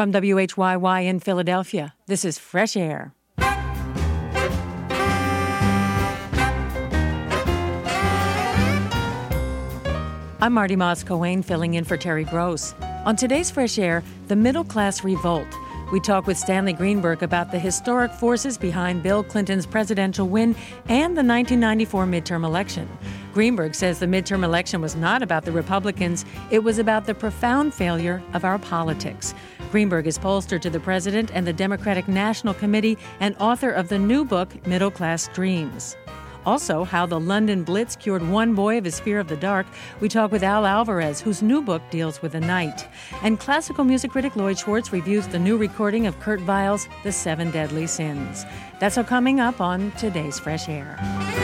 From WHYY in Philadelphia, this is Fresh Air. I'm Marty Moss-Coane, filling in for Terry Gross. On today's Fresh Air, the middle class revolt. We talk with Stanley Greenberg about the historic forces behind Bill Clinton's presidential win and the 1994 midterm election. Greenberg says the midterm election was not about the Republicans, it was about the profound failure of our politics. Greenberg is pollster to the president and the Democratic National Committee and author of the new book, Middle Class Dreams. Also, how the London Blitz cured one boy of his fear of the dark. We talk with Al Alvarez, whose new book deals with the night. And classical music critic Lloyd Schwartz reviews the new recording of Kurt Weill's The Seven Deadly Sins. That's all coming up on today's Fresh Air.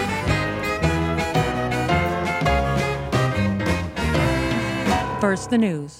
First, the news.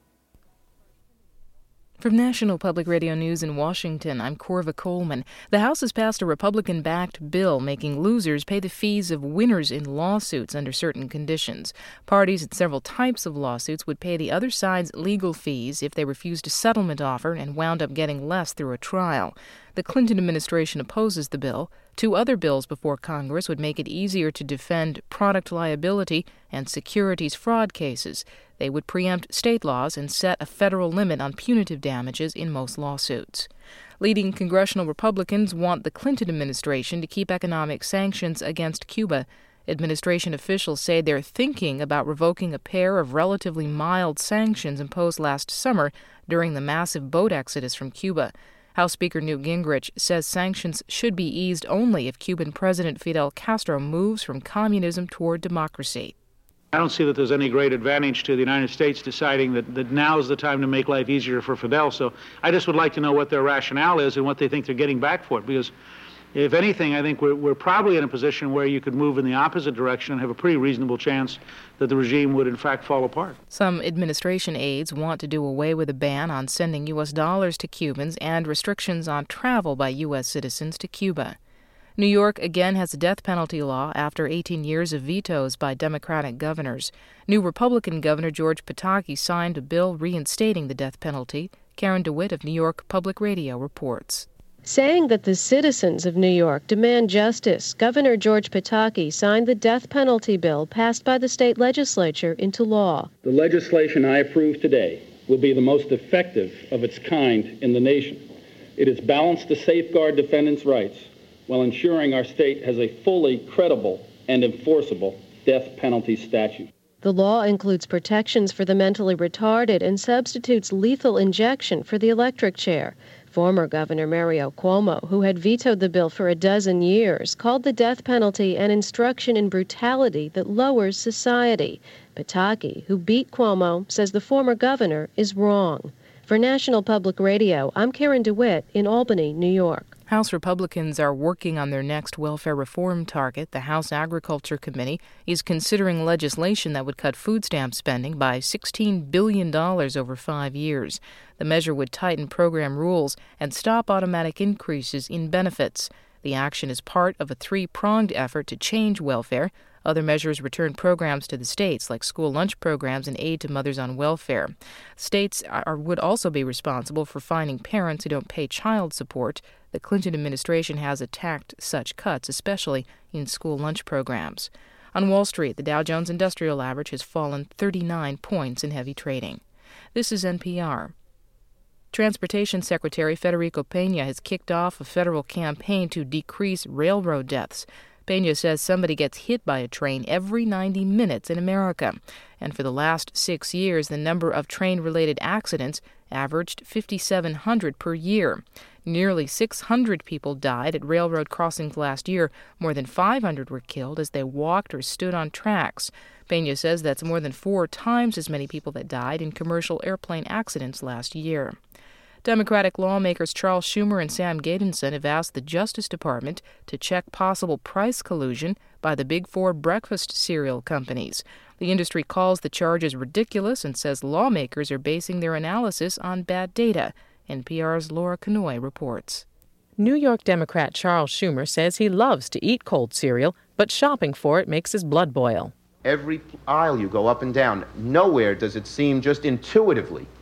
From National Public Radio News in Washington, I'm Corva Coleman. The House has passed a Republican-backed bill making losers pay the fees of winners in lawsuits under certain conditions. Parties in several types of lawsuits would pay the other side's legal fees if they refused a settlement offer and wound up getting less through a trial. The Clinton administration opposes the bill. Two other bills before Congress would make it easier to defend product liability and securities fraud cases. They would preempt state laws and set a federal limit on punitive damages in most lawsuits. Leading congressional Republicans want the Clinton administration to keep economic sanctions against Cuba. Administration officials say they're thinking about revoking a pair of relatively mild sanctions imposed last summer during the massive boat exodus from Cuba. House Speaker Newt Gingrich says sanctions should be eased only if Cuban President Fidel Castro moves from communism toward democracy. I don't see that there's any great advantage to the United States deciding that now is the time to make life easier for Fidel. So I just would like to know what their rationale is and what they think they're getting back for it. Because if anything, I think we're probably in a position where you could move in the opposite direction and have a pretty reasonable chance that the regime would in fact fall apart. Some administration aides want to do away with a ban on sending U.S. dollars to Cubans and restrictions on travel by U.S. citizens to Cuba. New York again has a death penalty law after 18 years of vetoes by Democratic governors. New Republican Governor George Pataki signed a bill reinstating the death penalty. Karen DeWitt of New York Public Radio reports. Saying that the citizens of New York demand justice, Governor George Pataki signed the death penalty bill passed by the state legislature into law. The legislation I approve today will be the most effective of its kind in the nation. It is balanced to safeguard defendants' rights while ensuring our state has a fully credible and enforceable death penalty statute. The law includes protections for the mentally retarded and substitutes lethal injection for the electric chair. Former Governor Mario Cuomo, who had vetoed the bill for a dozen years, called the death penalty an instruction in brutality that lowers society. Pataki, who beat Cuomo, says the former governor is wrong. For National Public Radio, I'm Karen DeWitt in Albany, New York. House Republicans are working on their next welfare reform target. The House Agriculture Committee is considering legislation that would cut food stamp spending by $16 billion over 5 years. The measure would tighten program rules and stop automatic increases in benefits. The action is part of a three-pronged effort to change welfare. Other measures return programs to the states, like school lunch programs and aid to mothers on welfare. States would also be responsible for fining parents who don't pay child support. The Clinton administration has attacked such cuts, especially in school lunch programs. On Wall Street, the Dow Jones Industrial Average has fallen 39 points in heavy trading. This is NPR. Transportation Secretary Federico Pena has kicked off a federal campaign to decrease railroad deaths. Pena says somebody gets hit by a train every 90 minutes in America. And for the last 6 years, the number of train-related accidents averaged 5,700 per year. Nearly 600 people died at railroad crossings last year. More than 500 were killed as they walked or stood on tracks. Pena says that's more than 4 times as many people that died in commercial airplane accidents last year. Democratic lawmakers Charles Schumer and Sam Gadenson have asked the Justice Department to check possible price collusion by the Big Four breakfast cereal companies. The industry calls the charges ridiculous and says lawmakers are basing their analysis on bad data. NPR's Laura Kanoy reports. New York Democrat Charles Schumer says he loves to eat cold cereal, but shopping for it makes his blood boil. Every aisle you go up and down, nowhere does it seem just intuitively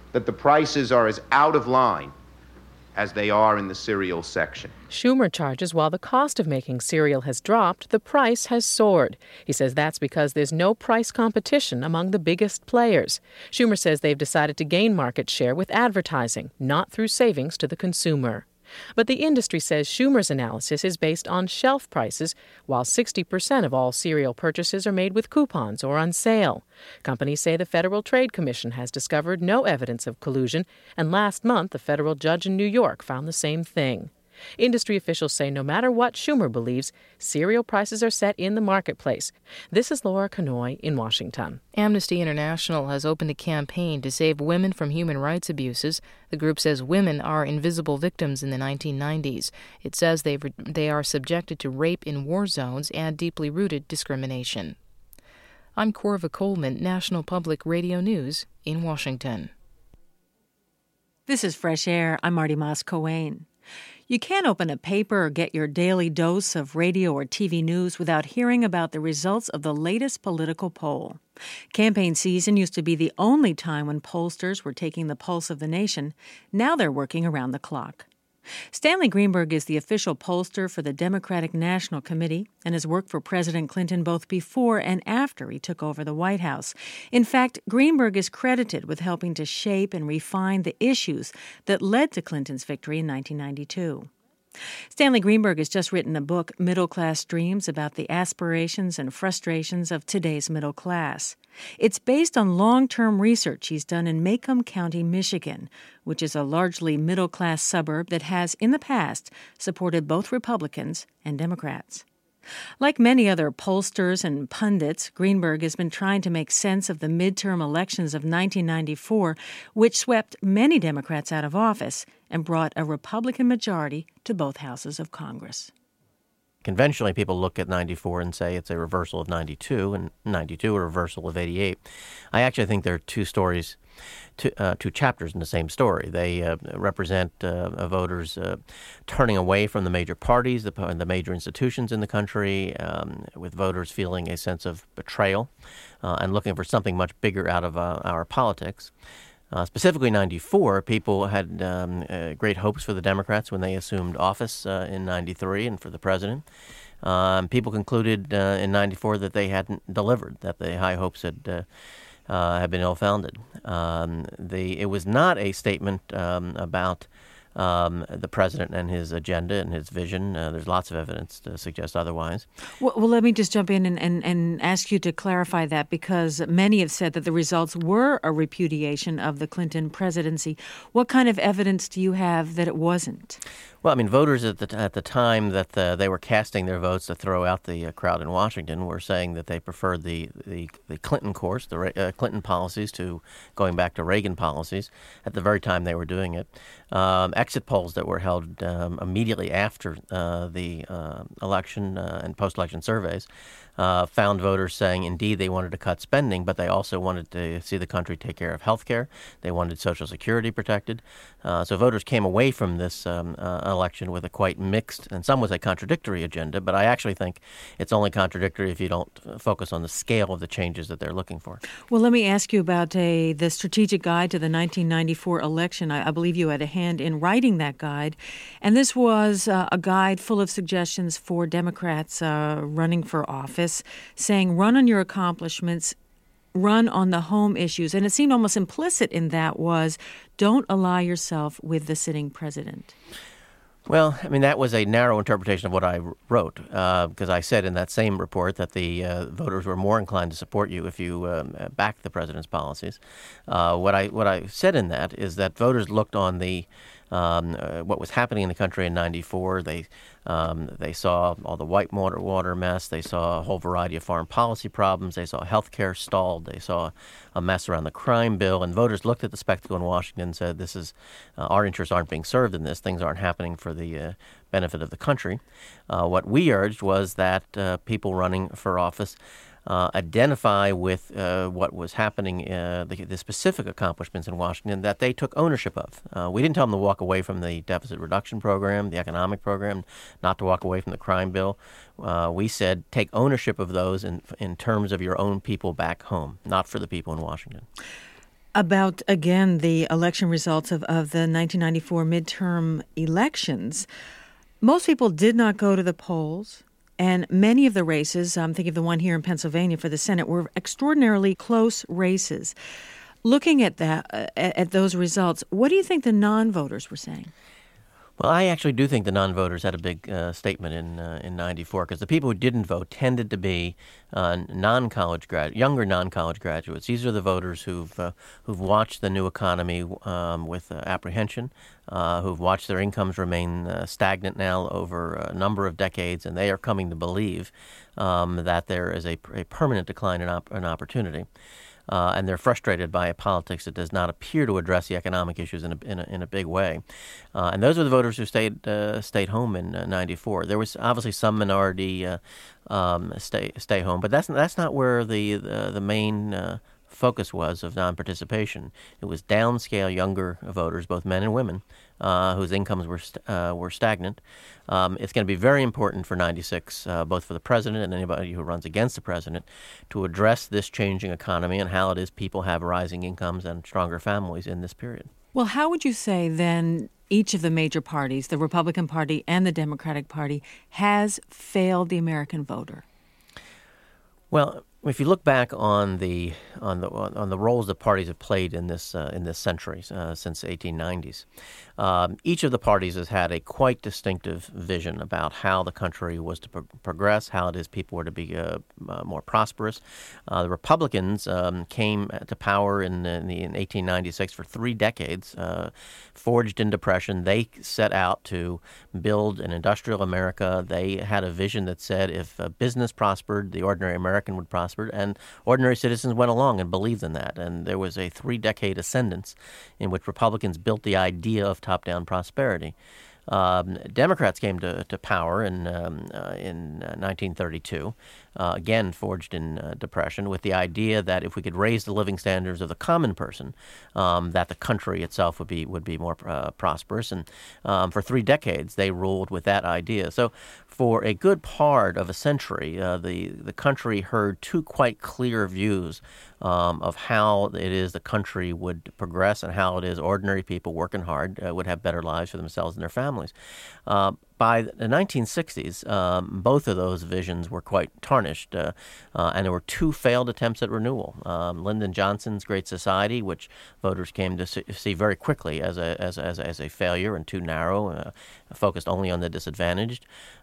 that the prices are as out of line as they are in the cereal section. Schumer charges while the cost of making cereal has dropped, the price has soared. He says that's because there's no price competition among the biggest players. Schumer says they've decided to gain market share with advertising, not through savings to the consumer. But the industry says Schumer's analysis is based on shelf prices, while 60% of all cereal purchases are made with coupons or on sale. Companies say the Federal Trade Commission has discovered no evidence of collusion, and last month a federal judge in New York found the same thing. Industry officials say no matter what Schumer believes, cereal prices are set in the marketplace. This is Laura Kanoy in Washington. Amnesty International has opened a campaign to save women from human rights abuses. The group says women are invisible victims in the 1990s. It says they are subjected to rape in war zones and deeply rooted discrimination. I'm Corva Coleman, National Public Radio News in Washington. This is Fresh Air. I'm Marty Moss-Coane. You can't open a paper or get your daily dose of radio or TV news without hearing about the results of the latest political poll. Campaign season used to be the only time when pollsters were taking the pulse of the nation. Now they're working around the clock. Stanley Greenberg is the official pollster for the Democratic National Committee and has worked for President Clinton both before and after he took over the White House. In fact, Greenberg is credited with helping to shape and refine the issues that led to Clinton's victory in 1992. Stanley Greenberg has just written a book, Middle Class Dreams, about the aspirations and frustrations of today's middle class. It's based on long-term research he's done in Macomb County, Michigan, which is a largely middle-class suburb that has, in the past, supported both Republicans and Democrats. Like many other pollsters and pundits, Greenberg has been trying to make sense of the midterm elections of 1994, which swept many Democrats out of office and brought a Republican majority to both houses of Congress. Conventionally, people look at 94 and say it's a reversal of 92, and 92 a reversal of 88. I actually think there are two stories, two chapters in the same story. They represent voters turning away from the major parties, the major institutions in the country, with voters feeling a sense of betrayal and looking for something much bigger out of our politics. Specifically 94, people had great hopes for the Democrats when they assumed office in 93 and for the president. People concluded in 94 that they hadn't delivered, that the high hopes had been ill-founded. It was not a statement about the president and his agenda and his vision. There's lots of evidence to suggest otherwise. Well, let me just jump in and ask you to clarify that, because many have said that the results were a repudiation of the Clinton presidency. What kind of evidence do you have that it wasn't? Well, I mean, voters at the time that they were casting their votes to throw out the crowd in Washington were saying that they preferred the Clinton course, the Clinton policies, to going back to Reagan policies at the very time they were doing it. Exit polls that were held immediately after the election and post-election surveys found voters saying, indeed, they wanted to cut spending, but they also wanted to see the country take care of health care. They wanted Social Security protected. So voters came away from this election with a quite mixed, and some would say contradictory agenda, but I actually think it's only contradictory if you don't focus on the scale of the changes that they're looking for. Well, let me ask you about the strategic guide to the 1994 election. I believe you had a hand in writing that guide, and this was a guide full of suggestions for Democrats running for office, saying run on your accomplishments, run on the home issues. And it seemed almost implicit in that was don't ally yourself with the sitting president. Well, I mean, that was a narrow interpretation of what I wrote, because I said in that same report that the voters were more inclined to support you if you backed the president's policies. What I said in that is that voters looked on the what was happening in the country in 94. They saw all the white water mess. They saw a whole variety of foreign policy problems. They saw health care stalled. They saw a mess around the crime bill. And voters looked at the spectacle in Washington and said, this is our interests aren't being served in this. Things aren't happening for the benefit of the country. What we urged was that people running for office identify with what was happening, the specific accomplishments in Washington that they took ownership of. We didn't tell them to walk away from the deficit reduction program, the economic program, not to walk away from the crime bill. We said take ownership of those in terms of your own people back home, not for the people in Washington. About, again, the election results of the 1994 midterm elections. Most people did not go to the polls, and many of the races, I'm thinking of the one here in Pennsylvania for the Senate, were extraordinarily close races. Looking at at those results, what do you think the non-voters were saying? Well, I actually do think the non-voters had a big statement in '94, because the people who didn't vote tended to be younger non-college graduates. These are the voters who've watched the new economy with apprehension, who've watched their incomes remain stagnant now over a number of decades, and they are coming to believe that there is a permanent decline in opportunity. And they're frustrated by a politics that does not appear to address the economic issues in a big way. And those are the voters who stayed home in '94. There was obviously some minority stay home, but that's not where the main focus was of non-participation. It was downscale younger voters, both men and women, whose incomes were stagnant. It's going to be very important for '96, both for the president and anybody who runs against the president, to address this changing economy and how it is people have rising incomes and stronger families in this period. Well, how would you say then each of the major parties, the Republican Party and the Democratic Party, has failed the American voter? Well, if you look back on the roles the parties have played in this century since the 1890s, each of the parties has had a quite distinctive vision about how the country was to progress, how it is people were to be more prosperous. The Republicans came to power in 1896 for 3 decades, forged in Depression. They set out to build an industrial America. They had a vision that said if business prospered, the ordinary American would prosper. And ordinary citizens went along and believed in that. And there was a 3-decade ascendance in which Republicans built the idea of top-down prosperity. Democrats came to power in 1932, again forged in Depression, with the idea that if we could raise the living standards of the common person, that the country itself would be more prosperous. And for 3 decades, they ruled with that idea. So for a good part of a century, the country heard 2 quite clear views of how it is the country would progress and how it is ordinary people working hard would have better lives for themselves and their families. By the 1960s, both of those visions were quite tarnished, and there were 2 failed attempts at renewal. Lyndon Johnson's Great Society, which voters came to see very quickly as a failure and too narrow, focused only on the disadvantaged,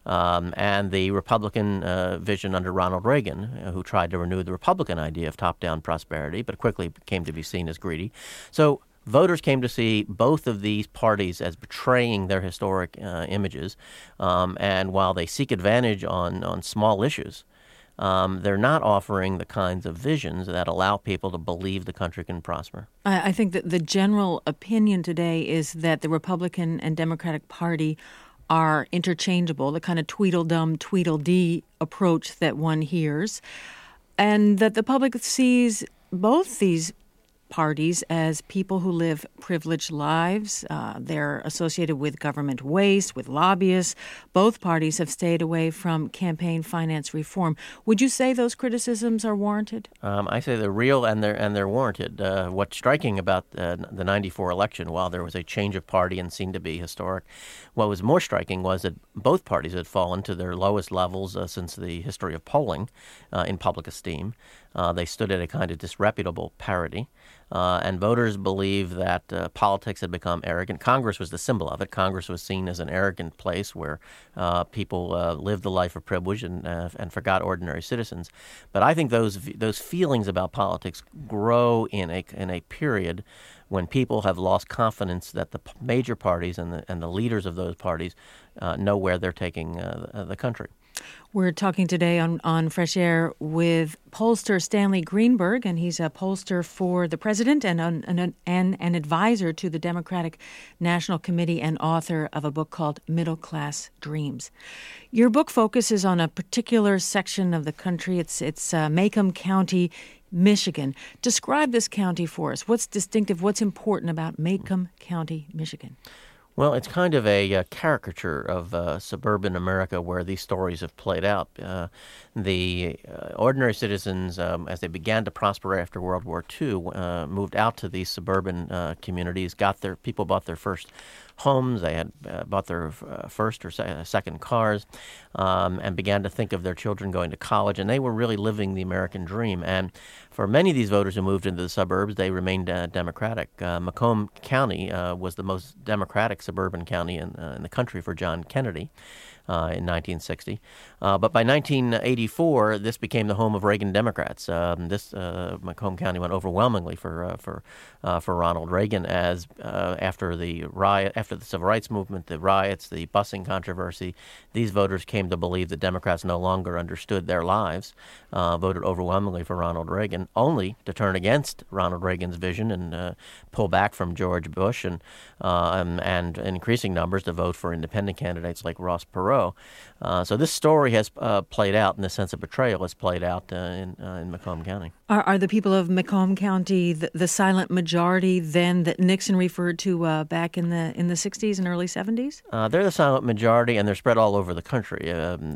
and the Republican vision under Ronald Reagan, who tried to renew the Republican idea of top-down prosperity, but quickly came to be seen as greedy. So voters came to see both of these parties as betraying their historic images, and while they seek advantage on small issues, they're not offering the kinds of visions that allow people to believe the country can prosper. I think that the general opinion today is that the Republican and Democratic Party are interchangeable, the kind of Tweedledum, Tweedledee approach that one hears, and that the public sees both these parties as people who live privileged lives. They're associated with government waste, with lobbyists. Both parties have stayed away from campaign finance reform. Would you say those criticisms are warranted? I say they're real and they're warranted. What's striking about the '94 election, while there was a change of party and seemed to be historic, what was more striking was that both parties had fallen to their lowest levels since the history of polling in public esteem. They stood at a kind of disreputable parity. And voters believe that politics had become arrogant. Congress was the symbol of it. Congress was seen as an arrogant place where people lived the life of privilege and forgot ordinary citizens. But I think those feelings about politics grow in a period when people have lost confidence that the major parties and the leaders of those parties know where they're taking the country. We're talking today on Fresh Air with pollster Stanley Greenberg, and he's a pollster for the president and an advisor to the Democratic National Committee and author of a book called Middle Class Dreams. Your book focuses on a particular section of the country. It's Macomb County, Michigan. Describe this county for us. What's distinctive? What's important about Macomb County, Michigan? Well, it's kind of a caricature of suburban America where these stories have played out. The ordinary citizens, as they began to prosper after World War II, moved out to these suburban communities. People bought their first homes. They had bought their first or second cars, and began to think of their children going to college. And they were really living the American dream. And for many of these voters who moved into the suburbs, they remained Democratic. Macomb County was the most Democratic suburban county in the country for John Kennedy in 1960. But by 1984, this became the home of Reagan Democrats. Macomb County went overwhelmingly for Ronald Reagan as after the Civil Rights Movement, the riots, the busing controversy, these voters came to believe that Democrats no longer understood their lives, voted overwhelmingly for Ronald Reagan, only to turn against Ronald Reagan's vision and pull back from George Bush and in increasing numbers to vote for independent candidates like Ross Perot. So this story has played out, in the sense of betrayal, has played out in Macomb County. Are the people of Macomb County the silent majority then that Nixon referred to back in the 60s and early 70s? They're the silent majority, and they're spread all over the country.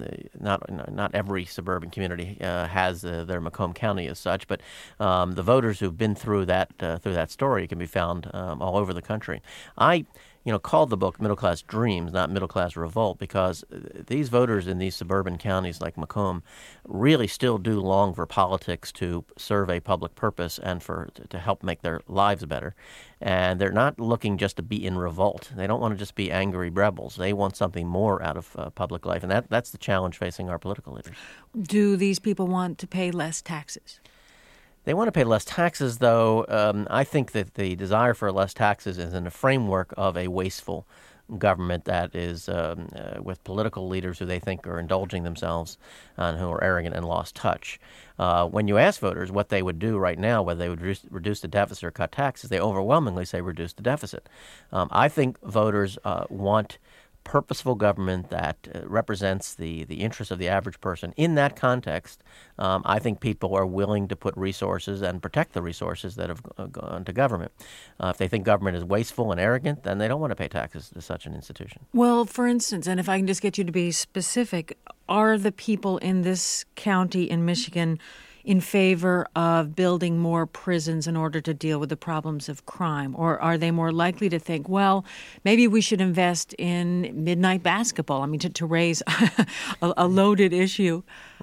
Not every suburban community has their Macomb County as such, but the voters who've been through that story can be found all over the country. I called the book Middle Class Dreams, not Middle Class Revolt, because these voters in these suburban counties like Macomb really still do long for politics to serve a public purpose and to help make their lives better. And they're not looking just to be in revolt. They don't want to just be angry rebels. They want something more out of public life, and that's the challenge facing our political leaders. Do these people want to pay less taxes? They want to pay less taxes, though. I think that the desire for less taxes is in the framework of a wasteful government that is with political leaders who they think are indulging themselves and who are arrogant and lost touch. When you ask voters what they would do right now, whether they would reduce the deficit or cut taxes, they overwhelmingly say reduce the deficit. I think voters want purposeful government that represents the interests of the average person. In that context, I think people are willing to put resources and protect the resources that have gone to government. If they think government is wasteful and arrogant, then they don't want to pay taxes to such an institution. Well, for instance, and if I can just get you to be specific, are the people in this county in Michigan in favor of building more prisons in order to deal with the problems of crime? Or are they more likely to think, well, maybe we should invest in midnight basketball? I mean, to raise a loaded issue.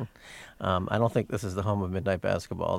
I don't think this is the home of midnight basketball.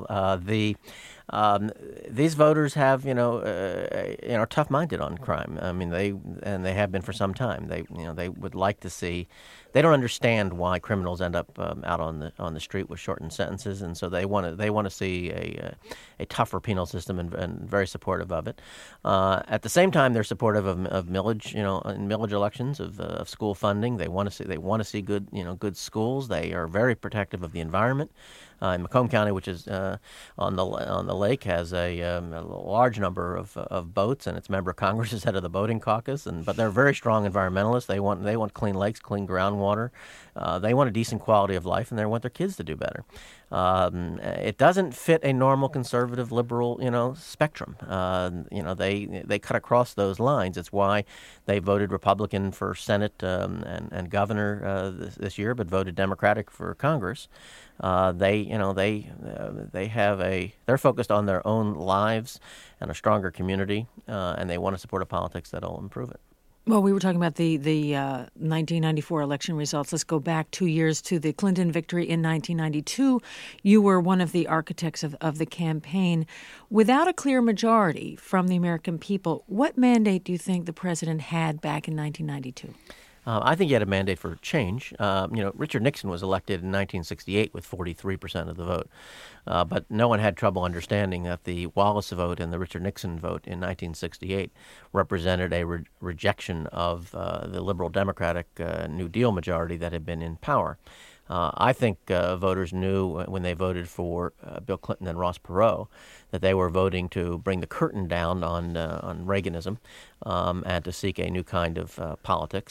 These voters have, are tough-minded on crime. I mean, they have been for some time. They would like to see. They don't understand why criminals end up out on the street with shortened sentences, and so they want to see a tougher penal system and very supportive of it. At the same time, they're supportive of millage, in millage elections of school funding. They want to see good schools. They are very protective of the environment. In Macomb County, which is on the lake, has a large number of boats, and its member of Congress is head of the boating caucus. But they're very strong environmentalists. They want clean lakes, clean groundwater. They want a decent quality of life, and they want their kids to do better. It doesn't fit a normal conservative liberal spectrum. They cut across those lines. It's why they voted Republican for Senate and governor this year, but voted Democratic for Congress. They're focused on their own lives and a stronger community, and they want to support a politics that'll improve it. Well, we were talking about the 1994 election results. Let's go back 2 years to the Clinton victory in 1992. You were one of the architects of the campaign. Without a clear majority from the American people, what mandate do you think the president had back in 1992? I think he had a mandate for change. Richard Nixon was elected in 1968 with 43% of the vote. But no one had trouble understanding that the Wallace vote and the Richard Nixon vote in 1968 represented a rejection of the liberal Democratic New Deal majority that had been in power. I think voters knew when they voted for Bill Clinton and Ross Perot that they were voting to bring the curtain down on Reaganism and to seek a new kind of politics.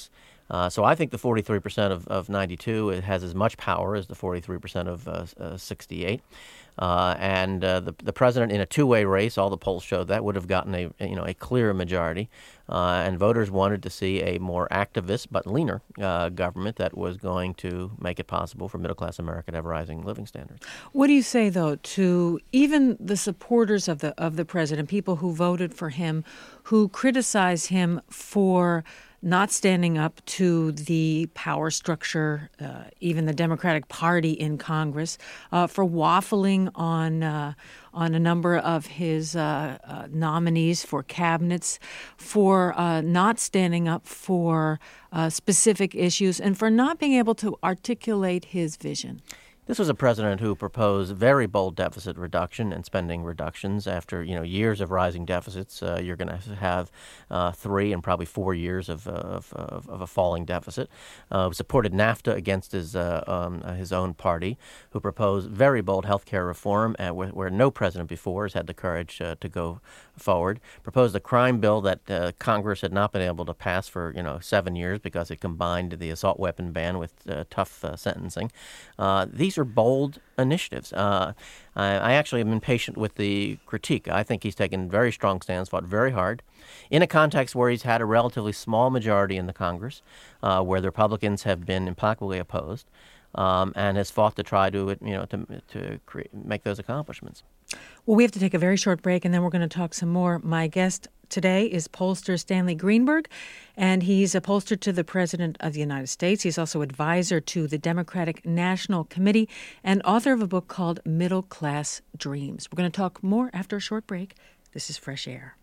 So I think the 43% of 92 has as much power as the 43% of 68. And the president, in a two-way race, all the polls showed that would have gotten a clear majority. And voters wanted to see a more activist but leaner government that was going to make it possible for middle-class America to have rising living standards. What do you say, though, to even the supporters of the president, people who voted for him, who criticize him for not standing up to the power structure, even the Democratic Party in Congress, for waffling on a number of his nominees for cabinets, for not standing up for specific issues, and for not being able to articulate his vision? This was a president who proposed very bold deficit reduction and spending reductions. After years of rising deficits, you're going to have 3 and probably 4 years of a falling deficit. Supported NAFTA against his own party, who proposed very bold health care reform where no president before has had the courage to go forward. Proposed a crime bill that Congress had not been able to pass for 7 years because it combined the assault weapon ban with tough sentencing. These are bold initiatives. I actually am impatient with the critique. I think he's taken very strong stands, fought very hard, in a context where he's had a relatively small majority in the Congress, where the Republicans have been implacably opposed, and has fought to try to make those accomplishments. Well, we have to take a very short break, and then we're going to talk some more. My guest today is pollster Stanley Greenberg, and he's a pollster to the President of the United States. He's also advisor to the Democratic National Committee and author of a book called Middle Class Dreams. We're going to talk more after a short break. This is Fresh Air.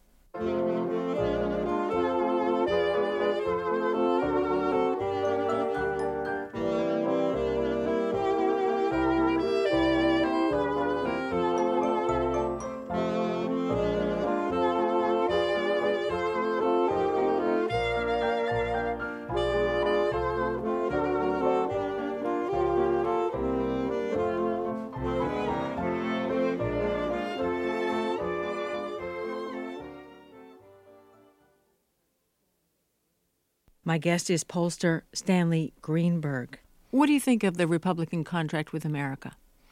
My guest is pollster Stanley Greenberg. What do you think of the Republican contract with America?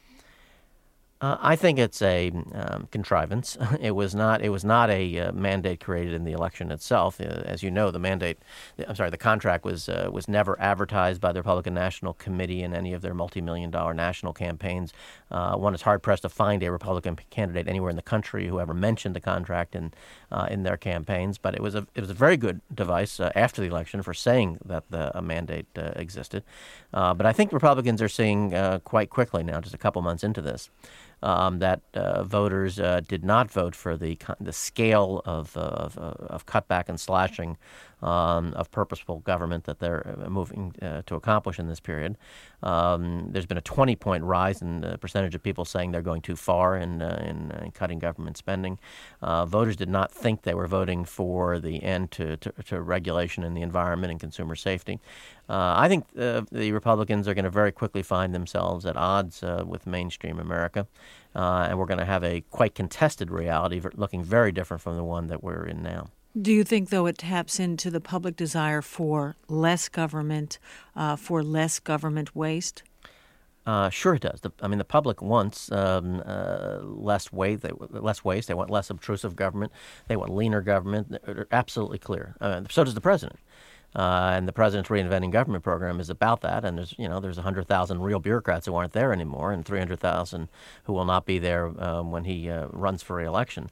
I think it's a contrivance. It was not a mandate created in the election itself. As you know, the contract was never advertised by the Republican National Committee in any of their multi-million-dollar national campaigns. One is hard-pressed to find a Republican candidate anywhere in the country who ever mentioned the contract in their campaigns. But it was a very good device after the election for saying that a mandate existed. But I think Republicans are seeing quite quickly now, just a couple months into this, that voters did not vote for the scale of cutback and slashing of purposeful government that they're moving to accomplish in this period. There's been a 20-point rise in the percentage of people saying they're going too far in cutting government spending. Voters did not think they were voting for the end to regulation in the environment and consumer safety. I think the Republicans are going to very quickly find themselves at odds with mainstream America, and we're going to have a quite contested reality looking very different from the one that we're in now. Do you think, though, it taps into the public desire for less government, for less government waste? Sure it does. The public wants less waste. They want less obtrusive government. They want leaner government. They're absolutely clear. So does the president. And the president's Reinventing Government program is about that. And there's 100,000 real bureaucrats who aren't there anymore, and 300,000 who will not be there when he runs for re-election.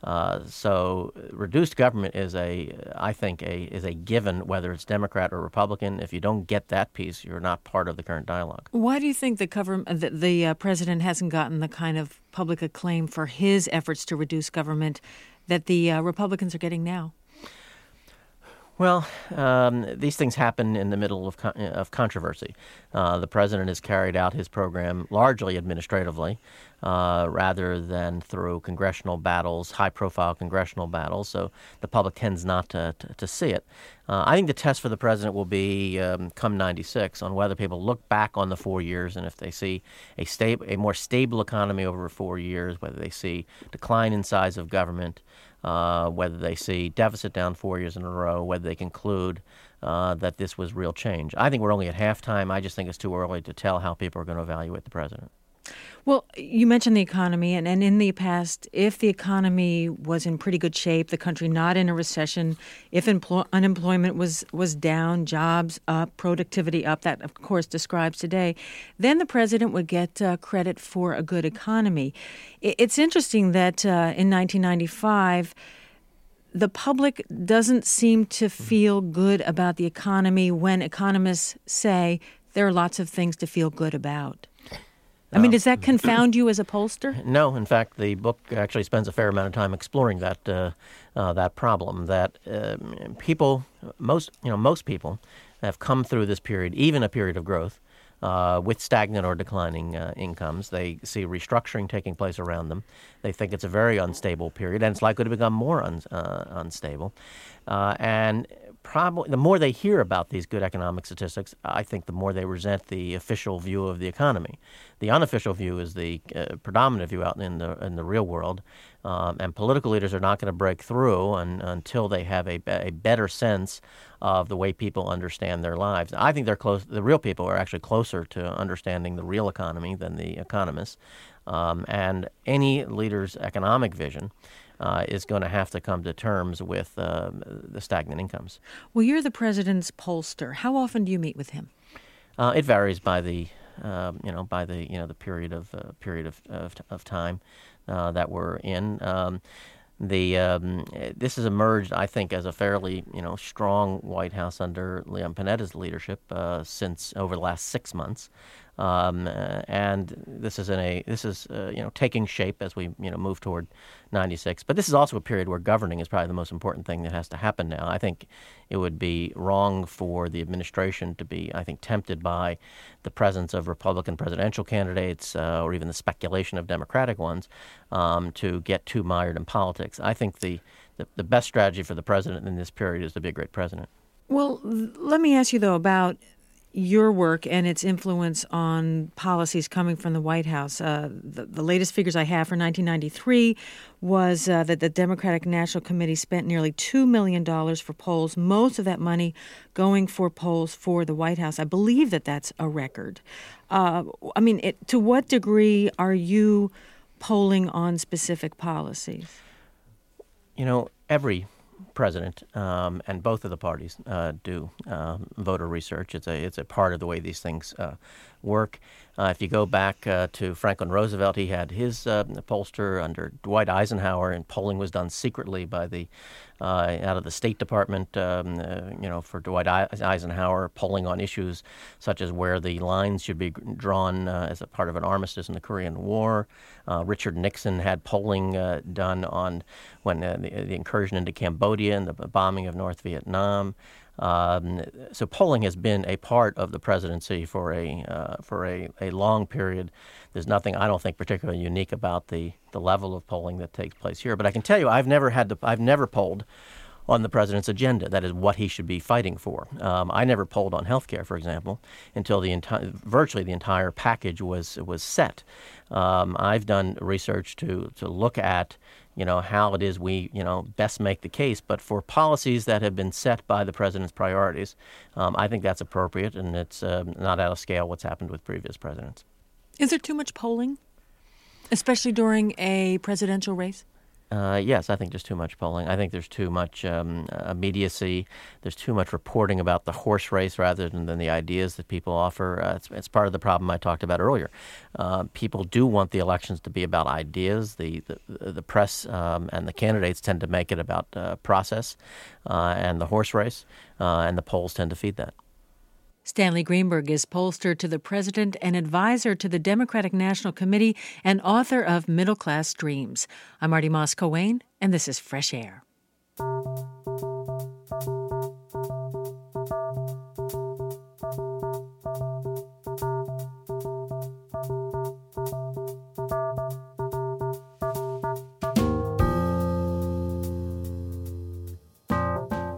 So reduced government is I think a given, whether it's Democrat or Republican. If you don't get that piece, you're not part of the current dialogue. Why do you think the president hasn't gotten the kind of public acclaim for his efforts to reduce government that the Republicans are getting now? Well, these things happen in the middle of controversy. The president has carried out his program largely administratively, rather than through congressional battles, high-profile congressional battles. So the public tends not to see it. I think the test for the president will be come 96 on whether people look back on the 4 years and if they see a more stable economy over 4 years, whether they see decline in size of government, whether they see deficit down 4 years in a row, whether they conclude that this was real change. I think we're only at halftime. I just think it's too early to tell how people are going to evaluate the president. Well, you mentioned the economy, and in the past, if the economy was in pretty good shape, the country not in a recession, if unemployment was down, jobs up, productivity up, that, of course, describes today, then the president would get credit for a good economy. It's interesting that in 1995, the public doesn't seem to feel good about the economy when economists say there are lots of things to feel good about. I mean, does that confound you as a pollster? No. In fact, the book actually spends a fair amount of time exploring that problem. That most people have come through this period, even a period of growth, with stagnant or declining incomes. They see restructuring taking place around them. They think it's a very unstable period, and it's likely to become more unstable. And probably the more they hear about these good economic statistics, I think the more they resent the official view of the economy. The unofficial view is the predominant view out in the real world, and political leaders are not going to break through until they have a better sense of the way people understand their lives. I think they're close. The real people are actually closer to understanding the real economy than the economists, and any leader's economic vision is going to have to come to terms with the stagnant incomes. Well, you're the president's pollster. How often do you meet with him? It varies by the period of time that we're in. This has emerged, I think, as a fairly strong White House under Leon Panetta's leadership since over the last 6 months. And this is taking shape as we move toward 96. But this is also a period where governing is probably the most important thing that has to happen now. I think it would be wrong for the administration to be, tempted by the presence of Republican presidential candidates or even the speculation of Democratic ones to get too mired in politics. I think the best strategy for the president in this period is to be a great president. Well, let me ask you, though, about your work and its influence on policies coming from the White House. The latest figures I have for 1993 was that the Democratic National Committee spent nearly $2 million for polls, most of that money going for polls for the White House. I believe that that's a record. To what degree are you polling on specific policies? Every president and both of the parties do voter research. It's a part of the way these things work. If you go back to Franklin Roosevelt, he had his pollster under Dwight Eisenhower, and polling was done secretly by the out of the State Department. For Dwight Eisenhower, polling on issues such as where the lines should be drawn as a part of an armistice in the Korean War. Richard Nixon had polling done on when the incursion into Cambodia and the bombing of North Vietnam. So polling has been a part of the presidency for a long period. There's nothing, I don't think, particularly unique about the level of polling that takes place here. But I can tell you, I've never polled on the president's agenda. That is what he should be fighting for. I never polled on health care, for example, until virtually the entire package was set. I've done research to look at how it is we, best make the case. But for policies that have been set by the president's priorities, I think that's appropriate, and it's not out of scale what's happened with previous presidents. Is there too much polling, especially during a presidential race? Yes, I think there's too much polling. I think there's too much immediacy. There's too much reporting about the horse race rather than the ideas that people offer. It's part of the problem I talked about earlier. People do want the elections to be about ideas. The press and the candidates tend to make it about process and the horse race, and the polls tend to feed that. Stanley Greenberg is pollster to the president and advisor to the Democratic National Committee and author of Middle Class Dreams. I'm Marty Moss-Coane, and this is Fresh Air.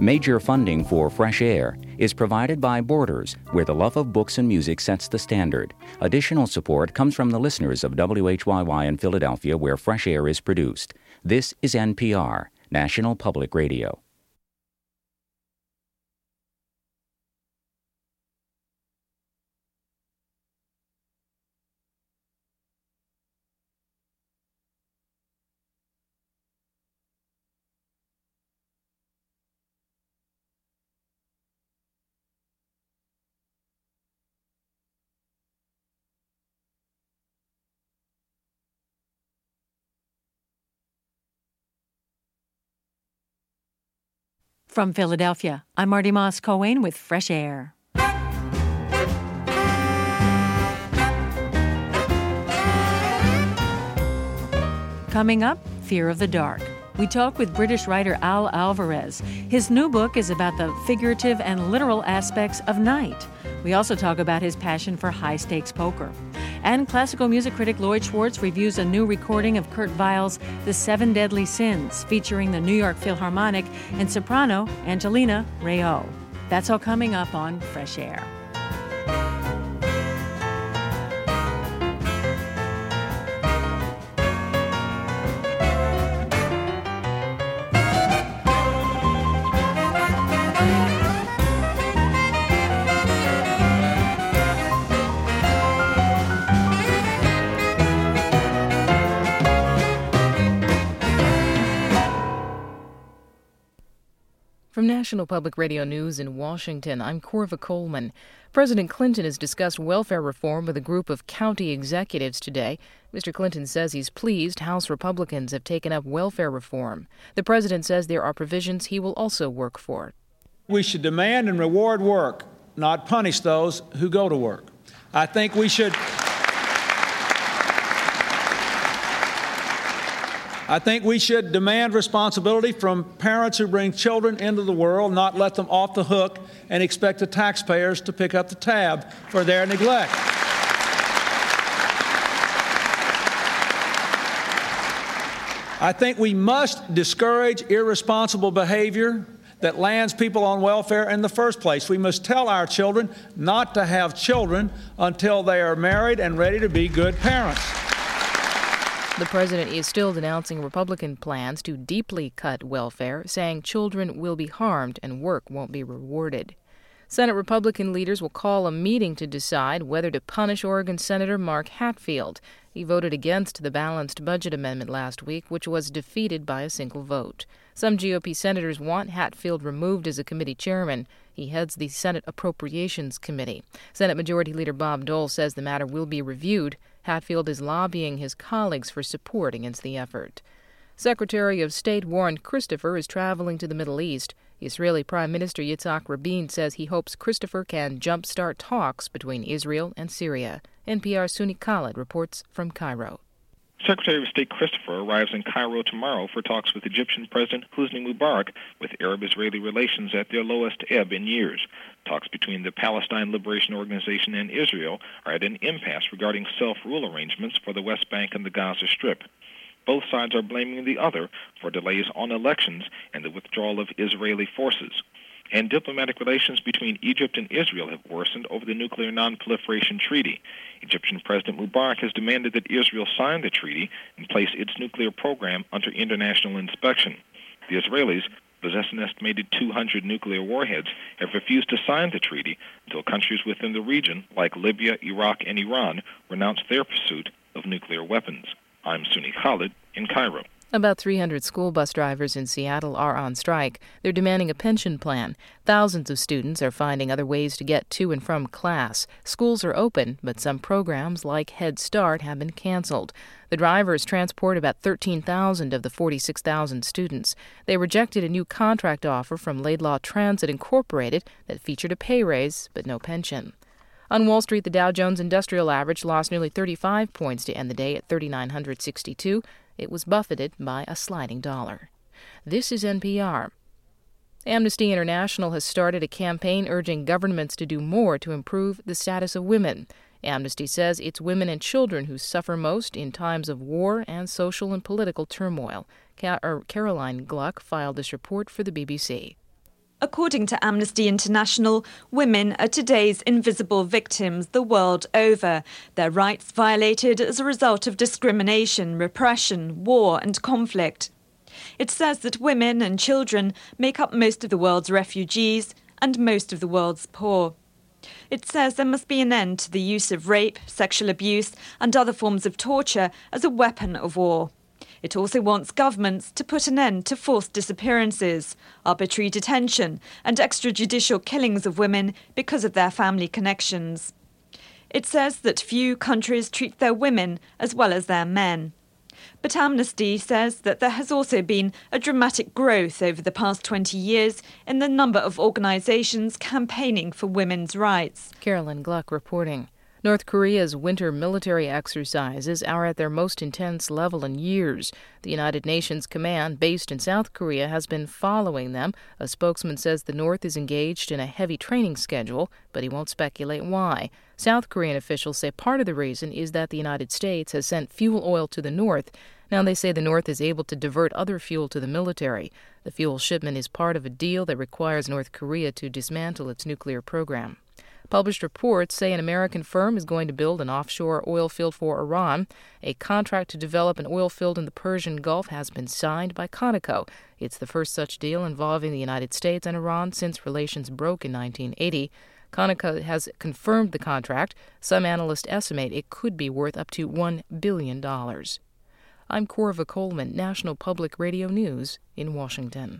Major funding for Fresh Air is provided by Borders, where the love of books and music sets the standard. Additional support comes from the listeners of WHYY in Philadelphia, where Fresh Air is produced. This is NPR, National Public Radio. From Philadelphia, I'm Marty Moss-Coane with Fresh Air. Coming up, Fear of the Dark. We talk with British writer Al Alvarez. His new book is about the figurative and literal aspects of night. We also talk about his passion for high-stakes poker. And classical music critic Lloyd Schwartz reviews a new recording of Kurt Weill's The Seven Deadly Sins, featuring the New York Philharmonic and soprano Angelina Reau. That's all coming up on Fresh Air. From National Public Radio News in Washington, I'm Corva Coleman. President Clinton has discussed welfare reform with a group of county executives today. Mr. Clinton says he's pleased House Republicans have taken up welfare reform. The president says there are provisions he will also work for. We should demand and reward work, not punish those who go to work. I think we should demand responsibility from parents who bring children into the world, not let them off the hook and expect the taxpayers to pick up the tab for their neglect. I think we must discourage irresponsible behavior that lands people on welfare in the first place. We must tell our children not to have children until they are married and ready to be good parents. The president is still denouncing Republican plans to deeply cut welfare, saying children will be harmed and work won't be rewarded. Senate Republican leaders will call a meeting to decide whether to punish Oregon Senator Mark Hatfield. He voted against the balanced budget amendment last week, which was defeated by a single vote. Some GOP senators want Hatfield removed as a committee chairman. He heads the Senate Appropriations Committee. Senate Majority Leader Bob Dole says the matter will be reviewed. Hatfield is lobbying his colleagues for support against the effort. Secretary of State Warren Christopher is traveling to the Middle East. Israeli Prime Minister Yitzhak Rabin says he hopes Christopher can jumpstart talks between Israel and Syria. NPR's Suni Khalid reports from Cairo. Secretary of State Christopher arrives in Cairo tomorrow for talks with Egyptian President Hosni Mubarak, with Arab-Israeli relations at their lowest ebb in years. Talks between the Palestine Liberation Organization and Israel are at an impasse regarding self-rule arrangements for the West Bank and the Gaza Strip. Both sides are blaming the other for delays on elections and the withdrawal of Israeli forces. And diplomatic relations between Egypt and Israel have worsened over the Nuclear Non-Proliferation Treaty. Egyptian President Mubarak has demanded that Israel sign the treaty and place its nuclear program under international inspection. The Israelis possess an estimated 200 nuclear warheads, have refused to sign the treaty until countries within the region, like Libya, Iraq, and Iran, renounce their pursuit of nuclear weapons. I'm Suni Khalid in Cairo. About 300 school bus drivers in Seattle are on strike. They're demanding a pension plan. Thousands of students are finding other ways to get to and from class. Schools are open, but some programs like Head Start have been canceled. The drivers transport about 13,000 of the 46,000 students. They rejected a new contract offer from Laidlaw Transit Incorporated that featured a pay raise but no pension. On Wall Street, the Dow Jones Industrial Average lost nearly 35 points to end the day at 3,962. It was buffeted by a sliding dollar. This is NPR. Amnesty International has started a campaign urging governments to do more to improve the status of women. Amnesty says it's women and children who suffer most in times of war and social and political turmoil. Caroline Gluck filed this report for the BBC. According to Amnesty International, women are today's invisible victims the world over, their rights violated as a result of discrimination, repression, war and conflict. It says that women and children make up most of the world's refugees and most of the world's poor. It says there must be an end to the use of rape, sexual abuse and other forms of torture as a weapon of war. It also wants governments to put an end to forced disappearances, arbitrary detention and extrajudicial killings of women because of their family connections. It says that few countries treat their women as well as their men. But Amnesty says that there has also been a dramatic growth over the past 20 years in the number of organisations campaigning for women's rights. Carolyn Gluck reporting. North Korea's winter military exercises are at their most intense level in years. The United Nations command based in South Korea has been following them. A spokesman says the North is engaged in a heavy training schedule, but he won't speculate why. South Korean officials say part of the reason is that the United States has sent fuel oil to the North. Now they say the North is able to divert other fuel to the military. The fuel shipment is part of a deal that requires North Korea to dismantle its nuclear program. Published reports say an American firm is going to build an offshore oil field for Iran. A contract to develop an oil field in the Persian Gulf has been signed by Conoco. It's the first such deal involving the United States and Iran since relations broke in 1980. Conoco has confirmed the contract. Some analysts estimate it could be worth up to $1 billion. I'm Corva Coleman, National Public Radio News in Washington.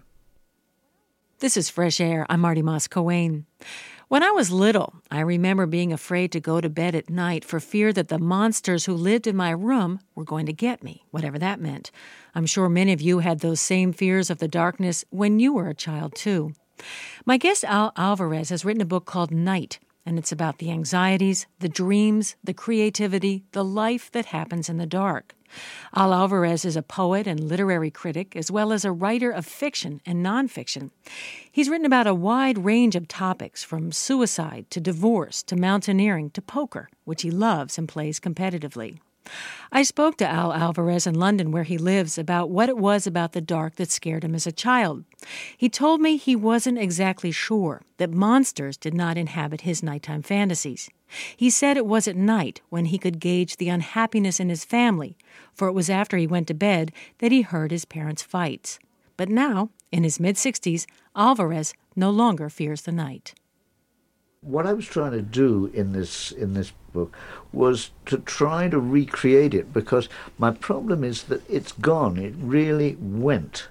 This is Fresh Air. I'm Marty Moss-Coane. When I was little, I remember being afraid to go to bed at night for fear that the monsters who lived in my room were going to get me, whatever that meant. I'm sure many of you had those same fears of the darkness when you were a child, too. My guest, Al Alvarez, has written a book called Night, and it's about the anxieties, the dreams, the creativity, the life that happens in the dark. Al Alvarez is a poet and literary critic, as well as a writer of fiction and nonfiction. He's written about a wide range of topics, from suicide to divorce to mountaineering to poker, which he loves and plays competitively. I spoke to Al Alvarez in London, where he lives, about what it was about the dark that scared him as a child. He told me he wasn't exactly sure that monsters did not inhabit his nighttime fantasies. He said it was at night when he could gauge the unhappiness in his family, for it was after he went to bed that he heard his parents' fights. But now, in his mid-60s, Alvarez no longer fears the night. What I was trying to do in this book was to try to recreate it, because my problem is that it's gone. It really went.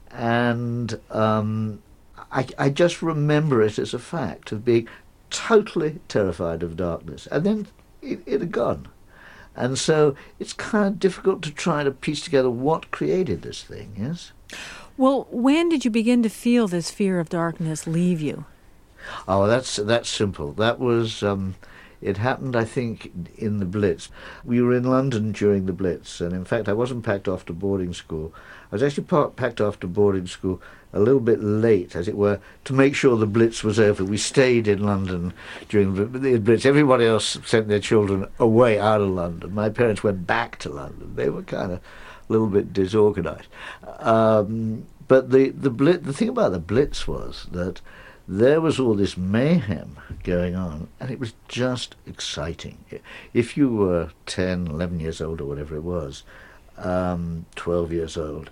And I just remember it as a fact of being totally terrified of darkness. And then it had gone. And so it's kind of difficult to try to piece together what created this thing, yes? Well, when did you begin to feel this fear of darkness leave you? Oh, that's simple. That was, it happened, I think, in the Blitz. We were in London during the Blitz, and in fact I wasn't packed off to boarding school. I was actually packed off to boarding school a little bit late, as it were, to make sure the Blitz was over. We stayed in London during the Blitz. Everybody else sent their children away out of London. My parents went back to London. They were kind of a little bit disorganized. But the thing about the Blitz was that there was all this mayhem going on, and it was just exciting. If you were 10, 11 years old or whatever it was, 12 years old,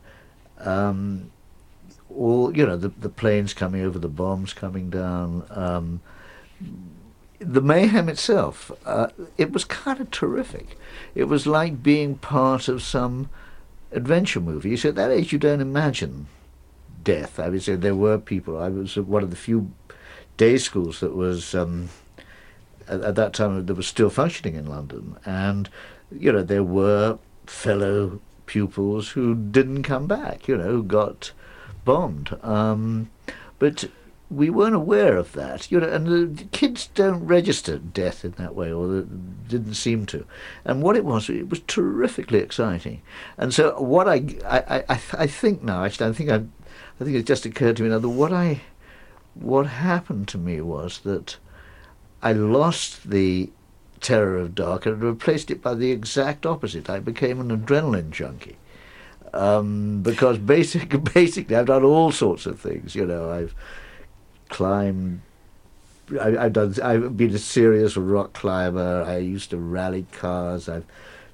all, you know, the planes coming over, the bombs coming down, the mayhem itself, it was kind of terrific. It was like being part of some adventure movie. So at that age you don't imagine death. I would say there were people. I was at one of the few day schools that was at that time that was still functioning in London, and there were fellow pupils who didn't come back, who got bombed. But we weren't aware of that, and the kids don't register death in that way, or didn't seem to. And what it was terrifically exciting. And so what I think now, actually, I think it just occurred to me now that what happened to me was that I lost the terror of dark and replaced it by the exact opposite. I became an adrenaline junkie. Because basically I've done all sorts of things. I've climbed. I've been a serious rock climber. I used to rally cars. I've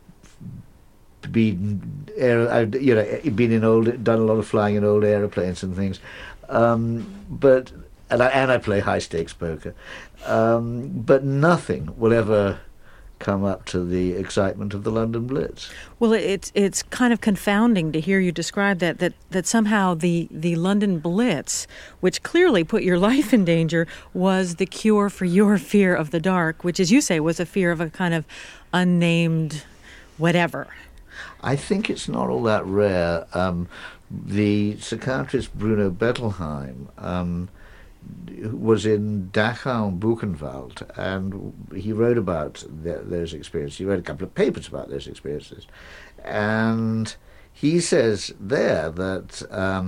been done a lot of flying in old aeroplanes and things. But I play high stakes poker. But nothing will ever come up to the excitement of the London Blitz. Well, it's kind of confounding to hear you describe that somehow the London Blitz, which clearly put your life in danger, was the cure for your fear of the dark, which, as you say, was a fear of a kind of unnamed whatever. I think it's not all that rare. The psychiatrist Bruno Bettelheim was in Dachau, Buchenwald, and he wrote about those experiences. He wrote a couple of papers about those experiences. And he says there that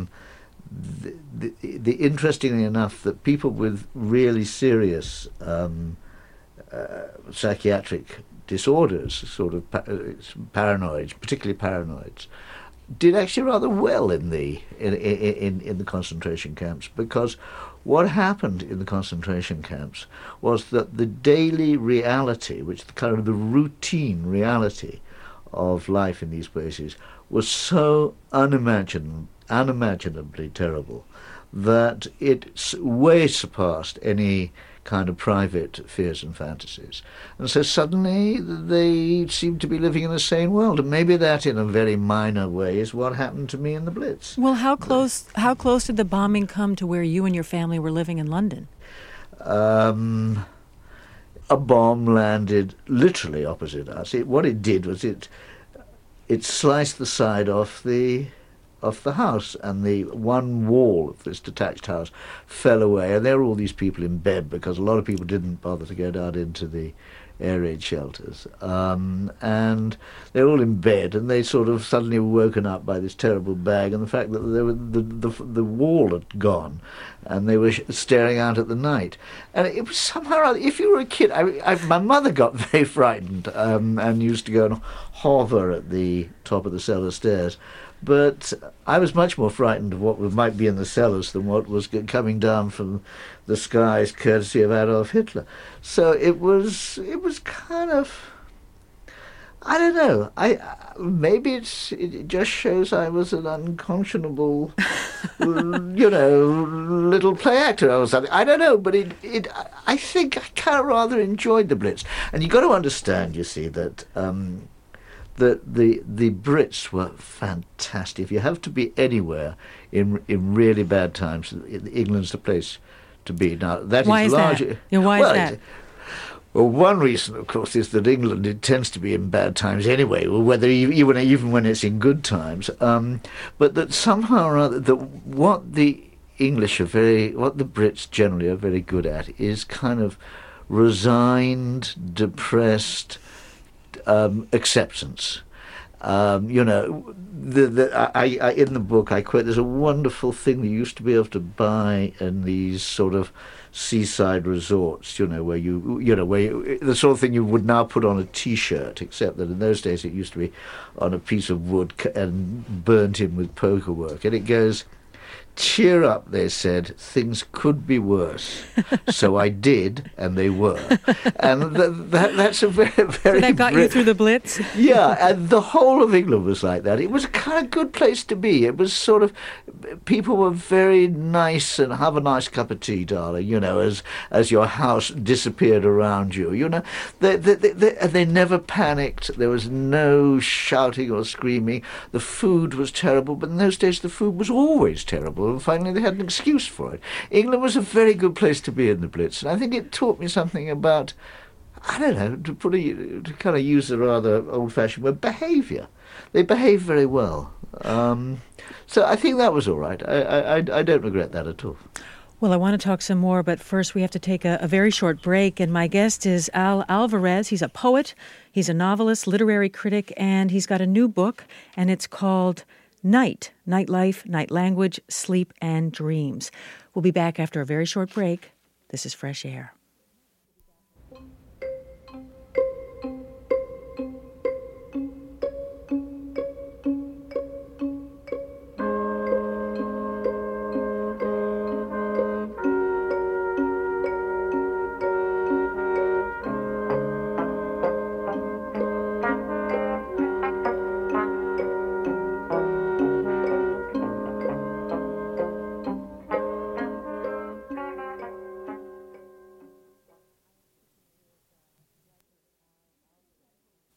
interestingly enough, that people with really serious psychiatric disorders, sort of paranoids, particularly paranoids, did actually rather well in the concentration camps, because what happened in the concentration camps was that the daily reality, which kind of the routine reality of life in these places, was so unimaginably terrible that it way surpassed any kind of private fears and fantasies. And so suddenly they seem to be living in a sane world. And maybe that, in a very minor way, is what happened to me in the Blitz. Well, how close did the bombing come to where you and your family were living in London? A bomb landed literally opposite us. What it did was it sliced the side off the house, and the one wall of this detached house fell away, and there were all these people in bed, because a lot of people didn't bother to go down into the air raid shelters, and they were all in bed, and they sort of suddenly were woken up by this terrible bang, and the fact that the wall had gone, and they were staring out at the night. And it was somehow, if you were a kid, my mother got very frightened, and used to go and hover at the top of the cellar stairs. But I was much more frightened of what might be in the cellars than what was coming down from the skies, courtesy of Adolf Hitler. So it was kind of, I don't know. Maybe it just shows I was an unconscionable, little play actor or something. I don't know, but I think I kind of rather enjoyed the Blitz. And you've got to understand, you see, that the Brits were fantastic. If you have to be anywhere in really bad times, England's the place to be. Now that why is largely. That? Yeah, why is that? Well, one reason, of course, is that England, it tends to be in bad times anyway, whether even when it's in good times. But that somehow or other, what the Brits generally are very good at is kind of resigned, depressed acceptance. In the book I quote, there's a wonderful thing you used to be able to buy in these sort of seaside resorts, where the sort of thing you would now put on a T-shirt, except that in those days it used to be on a piece of wood and burnt in with poker work, and it goes, "Cheer up," they said, "things could be worse." So I did, and they were. And that's a very, very... So that got you through the Blitz? Yeah, and the whole of England was like that. It was a kind of good place to be. It was sort of... People were very nice and have a nice cup of tea, darling, as your house disappeared around you. They never panicked. There was no shouting or screaming. The food was terrible, but in those days the food was always terrible. And finally they had an excuse for it. England was a very good place to be in the Blitz, and I think it taught me something about, I don't know, to kind of use a rather old-fashioned word, behaviour. They behaved very well. So I think that was all right. I don't regret that at all. Well, I want to talk some more, but first we have to take a very short break, and my guest is Al Alvarez. He's a poet, he's a novelist, literary critic, and he's got a new book, and it's called Night, Nightlife, Night Language, Sleep, and Dreams. We'll be back after a very short break. This is Fresh Air.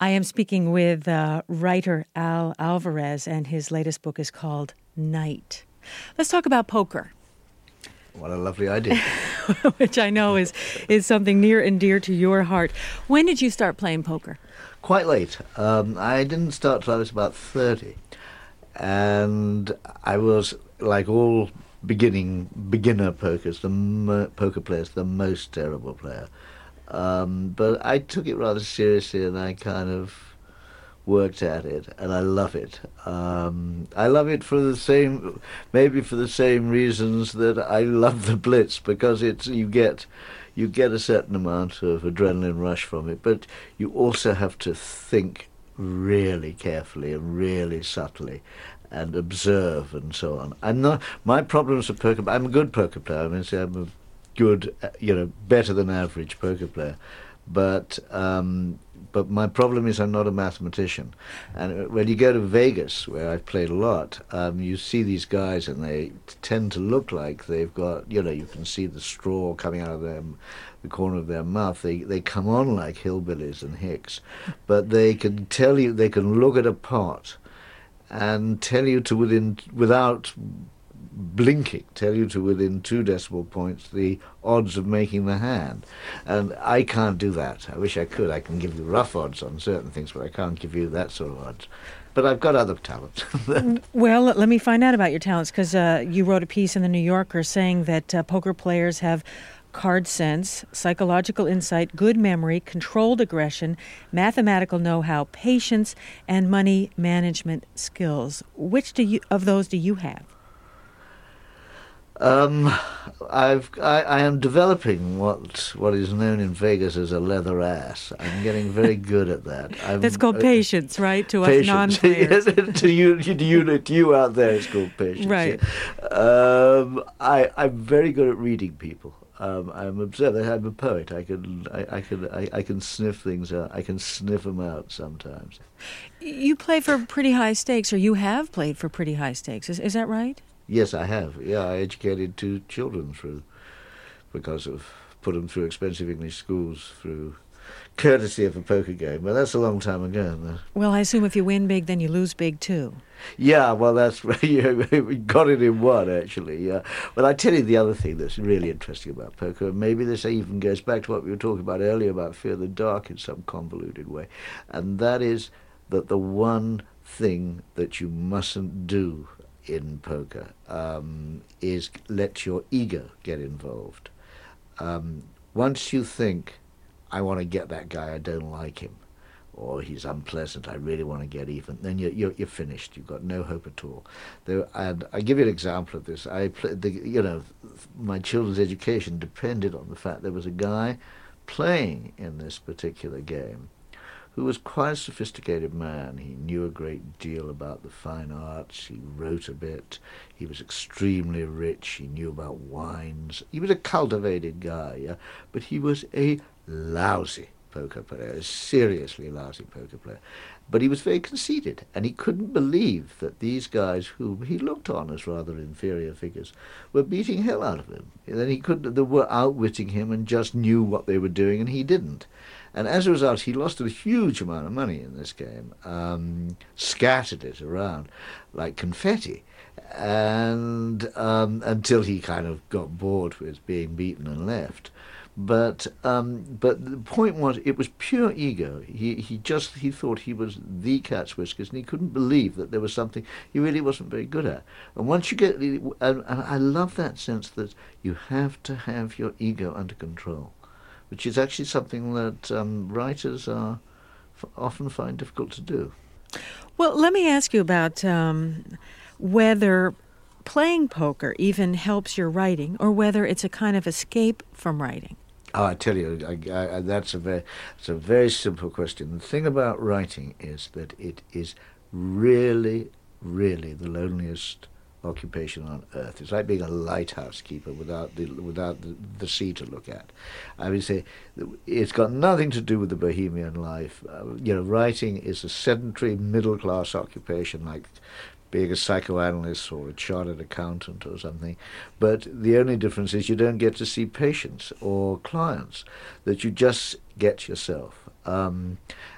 I am speaking with writer Al Alvarez, and his latest book is called Night. Let's talk about poker. What a lovely idea. Which I know is something near and dear to your heart. When did you start playing poker? Quite late. I didn't start till I was about 30. And I was, like all beginner poker players, the most terrible player. But I took it rather seriously, and I kind of worked at it, and I love it. I love it for the same reasons that I love the Blitz, because you get a certain amount of adrenaline rush from it, but you also have to think really carefully and really subtly and observe and so on. My problems with poker, I'm a good poker player. I mean, I'm a good, better than average poker player, but my problem is I'm not a mathematician. And when you go to Vegas, where I've played a lot, you see these guys, and they tend to look like they've got, you can see the straw coming out of the corner of their mouth. They come on like hillbillies and hicks, but they can tell you, they can look at a pot and tell you without blinking, tell you to within 2 decimal points the odds of making the hand. And I can't do that. I wish I could. I can give you rough odds on certain things, but I can't give you that sort of odds. But I've got other talents. Well, let me find out about your talents, because you wrote a piece in the New Yorker saying that poker players have card sense, psychological insight, good memory, controlled aggression, mathematical know-how, patience, and money management skills. Which of those do you have? I am developing what is known in Vegas as a leather ass. I'm getting very good at that. That's called patience, right? To us non-players. Yes, to you out there, it's called patience. Right. Yeah. I'm very good at reading people. I'm observant. I'm a poet. I can sniff things out. I can sniff them out sometimes. You play for pretty high stakes, or you have played for pretty high stakes. Is that right? Yes, I have. Yeah, I educated 2 children because of put them through expensive English schools through courtesy of a poker game. But that's a long time ago. Well, I assume if you win big, then you lose big too. Yeah, well, that's we got it in one, actually. Yeah, but I tell you the other thing that's really interesting about poker, and maybe this even goes back to what we were talking about earlier about fear of the dark in some convoluted way, and that is that the one thing that you mustn't do in poker is let your ego get involved. Once you think, I want to get that guy, I don't like him, or he's unpleasant, I really want to get even, then you're finished. You've got no hope at all. And I give you an example of this. My children's education depended on the fact there was a guy playing in this particular game who was quite a sophisticated man. He knew a great deal about the fine arts. He wrote a bit. He was extremely rich. He knew about wines. He was a cultivated guy, yeah? But he was a lousy poker player, a seriously lousy poker player. But he was very conceited, and he couldn't believe that these guys, whom he looked on as rather inferior figures, were beating hell out of him. And they were outwitting him and just knew what they were doing, and he didn't. And as a result, he lost a huge amount of money in this game, scattered it around like confetti, and until he kind of got bored with being beaten and left. But the point was, it was pure ego. He thought he was the cat's whiskers, and he couldn't believe that there was something he really wasn't very good at. And once you get, and I love that sense that you have to have your ego under control, which is actually something that writers often find difficult to do. Well, let me ask you about whether playing poker even helps your writing, or whether it's a kind of escape from writing. Oh, I tell you, that's a very simple question. The thing about writing is that it is really, really the loneliest occupation on earth. It's like being a lighthouse keeper without the sea to look at. I would say it's got nothing to do with the bohemian life. Writing is a sedentary middle class occupation, like being a psychoanalyst or a chartered accountant or something. But the only difference is you don't get to see patients or clients, that you just get yourself.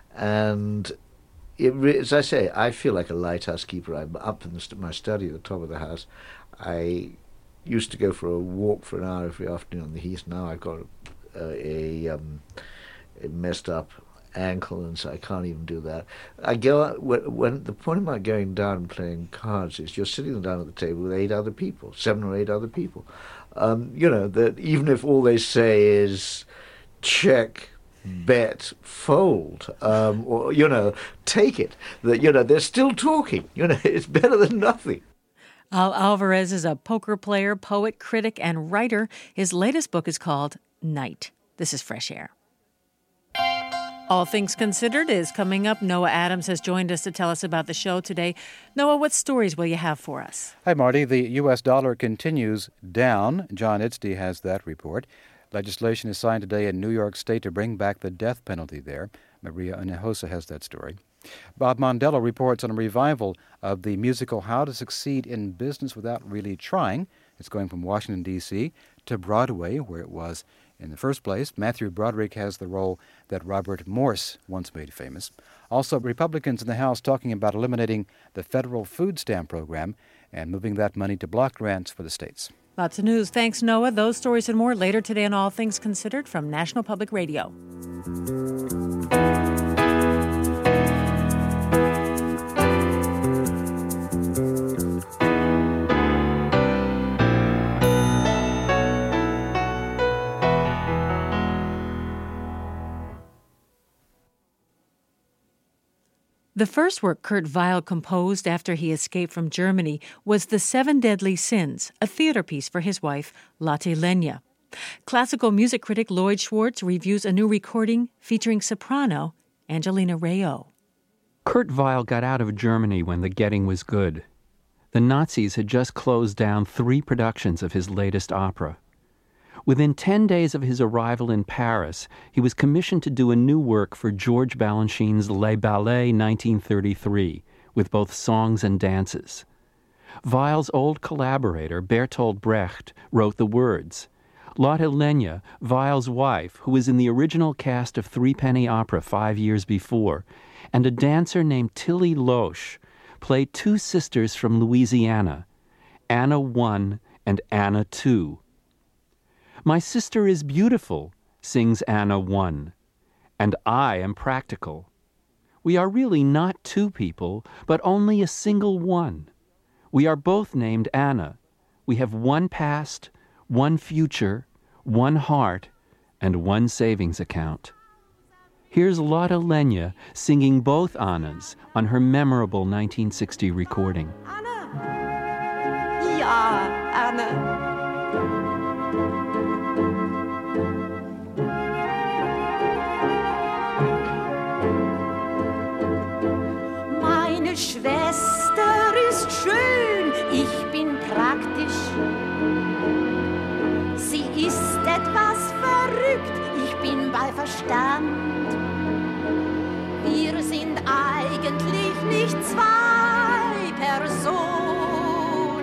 And as I say, I feel like a lighthouse keeper. I'm up in my study at the top of the house. I used to go for a walk for an hour every afternoon on the heath. Now I've got a messed up ankle, and so I can't even do that. I go out, when the point about going down and playing cards is you're sitting down at the table with 7 or 8 other people. That even if all they say is check, bet, fold, or take it, that they're still talking. It's better than nothing. Al Alvarez is a poker player, poet, critic, and writer. His latest book is called Night. This is Fresh Air. All Things Considered is coming up. Noah Adams has joined us to tell us about the show today. Noah, what stories will you have for us? Hi, Marty. The U.S. dollar continues down. John Itzdy has that report. Legislation is signed today in New York State to bring back the death penalty there. Maria Hinojosa has that story. Bob Mondello reports on a revival of the musical How to Succeed in Business Without Really Trying. It's going from Washington, D.C. to Broadway, where it was in the first place. Matthew Broderick has the role that Robert Morse once made famous. Also, Republicans in the House talking about eliminating the federal food stamp program and moving that money to block grants for the states. Lots of news. Thanks, Noah. Those stories and more later today on All Things Considered from National Public Radio. The first work Kurt Weill composed after he escaped from Germany was The Seven Deadly Sins, a theater piece for his wife, Lotte Lenya. Classical music critic Lloyd Schwartz reviews a new recording featuring soprano Angelina Rayo. Kurt Weill got out of Germany when the getting was good. The Nazis had just closed down 3 productions of his latest opera. Within 10 days of his arrival in Paris, he was commissioned to do a new work for George Balanchine's Les Ballets 1933, with both songs and dances. Weill's old collaborator, Bertolt Brecht, wrote the words. Lotte Lenya, Weill's wife, who was in the original cast of Threepenny Opera 5 years before, and a dancer named Tilly Loesch, played 2 sisters from Louisiana, Anna I and Anna II. My sister is beautiful, sings Anna I, and I am practical. We are really not 2 people, but only a single one. We are both named Anna. We have 1 past, 1 future, 1 heart, and 1 savings account. Here's Lotte Lenya singing both Annas on her memorable 1960 recording. Anna! Ja, Anna! Schwester ist schön, ich bin praktisch. Sie ist etwas verrückt, ich bin bei Verstand. Wir sind eigentlich nicht 2 Personen,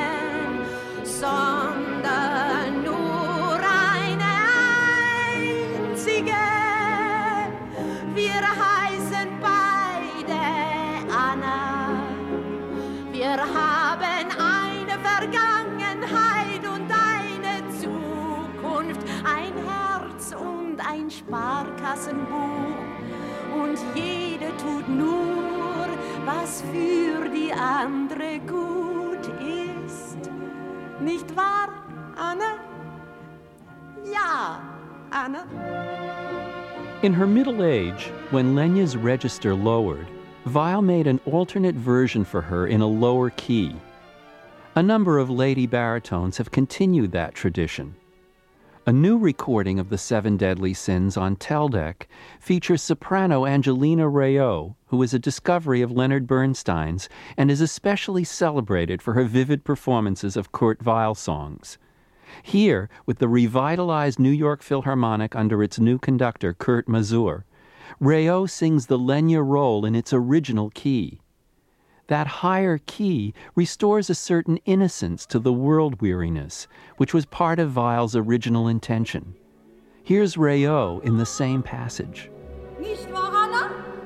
sondern nur eine einzige. Wir heißen beide Anna. Wir haben eine Vergangenheit und eine Zukunft, ein Herz und ein Sparkassenbuch. Und jede tut nur, was für die andere gut ist. Nicht wahr, Anna? Ja, Anna. In her middle age, when Lenya's register lowered, Weill made an alternate version for her in a lower key. A number of lady baritones have continued that tradition. A new recording of the 7 Deadly Sins on Teldec features soprano Angelina Rayo, who is a discovery of Leonard Bernstein's and is especially celebrated for her vivid performances of Kurt Weill songs. Here, with the revitalized New York Philharmonic under its new conductor, Kurt Masur, Rayo sings the Lenya role in its original key. That higher key restores a certain innocence to the world weariness, which was part of Weill's original intention. Here's Rayo in the same passage. Nicht wahr, Anna?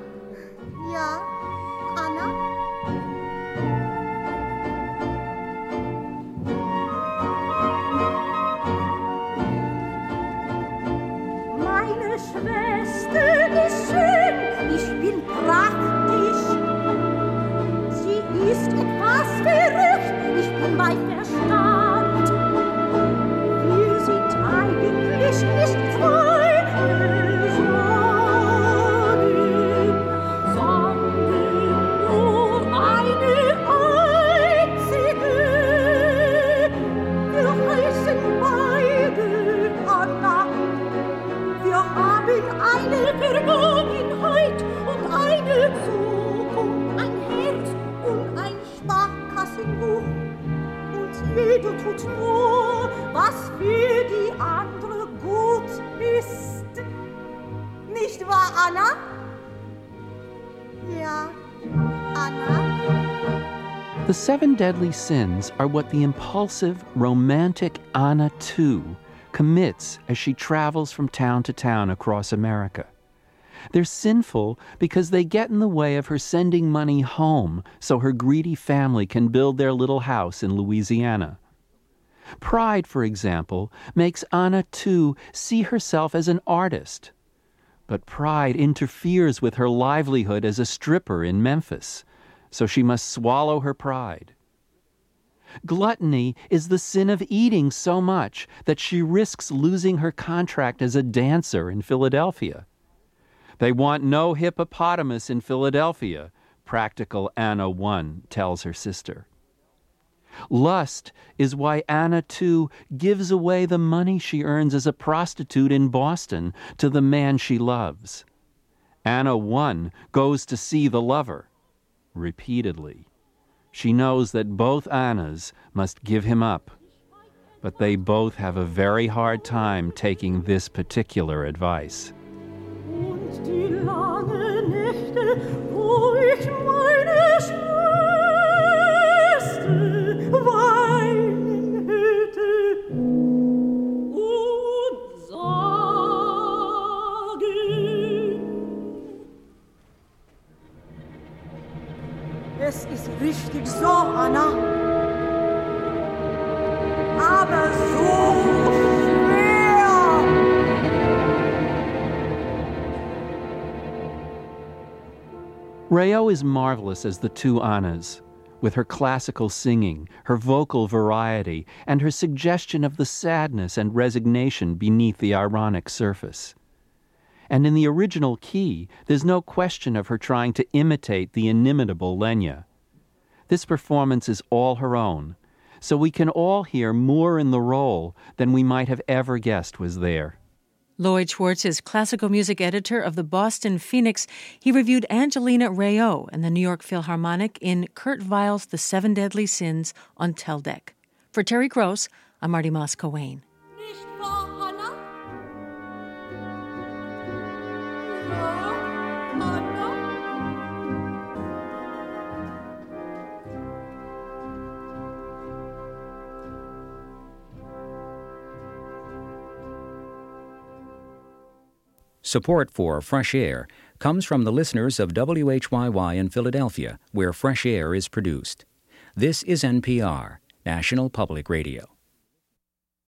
Ja, Anna? Meine Schwester ist schön, ich bin praktisch. Sie ist etwas verrückt, ich bin bei Verstand. Wir sind eigentlich nicht zwei Personen, sondern nur eine einzige. Wir heißen beide Anna. Wir haben eine Vergangenheit und eine Zukunft, ein Herz und ein Sparkassenbuch. Und jeder tut nur, was für die andere gut ist. Nicht wahr, Anna? Ja, Anna. The 7 deadly sins are what the impulsive, romantic Anna II commits as she travels from town to town across America. They're sinful because they get in the way of her sending money home so her greedy family can build their little house in Louisiana. Pride, for example, makes Anna II see herself as an artist. But pride interferes with her livelihood as a stripper in Memphis, so she must swallow her pride. Gluttony is the sin of eating so much that she risks losing her contract as a dancer in Philadelphia. They want no hippopotamus in Philadelphia, practical Anna I tells her sister. Lust is why Anna II gives away the money she earns as a prostitute in Boston to the man she loves. Anna I goes to see the lover, repeatedly. She knows that both Annas must give him up, but they both have a very hard time taking this particular advice. Und die lange Nächte, wo ich meine Schwester weinen hörte und sagen. Es ist richtig so, Anna. Aber so schwer. Rayo is marvelous as the two Annas, with her classical singing, her vocal variety, and her suggestion of the sadness and resignation beneath the ironic surface. And in the original key, there's no question of her trying to imitate the inimitable Lenya. This performance is all her own, so we can all hear more in the role than we might have ever guessed was there. Lloyd Schwartz is classical music editor of the Boston Phoenix. He reviewed Angelina Rayo and the New York Philharmonic in Kurt Weill's The 7 Deadly Sins on Teldec. For Terry Gross, I'm Marty Moss-Cowain. Nicht wahr, Anna? Ja, Anna? Support for Fresh Air comes from the listeners of WHYY in Philadelphia, where Fresh Air is produced. This is NPR, National Public Radio.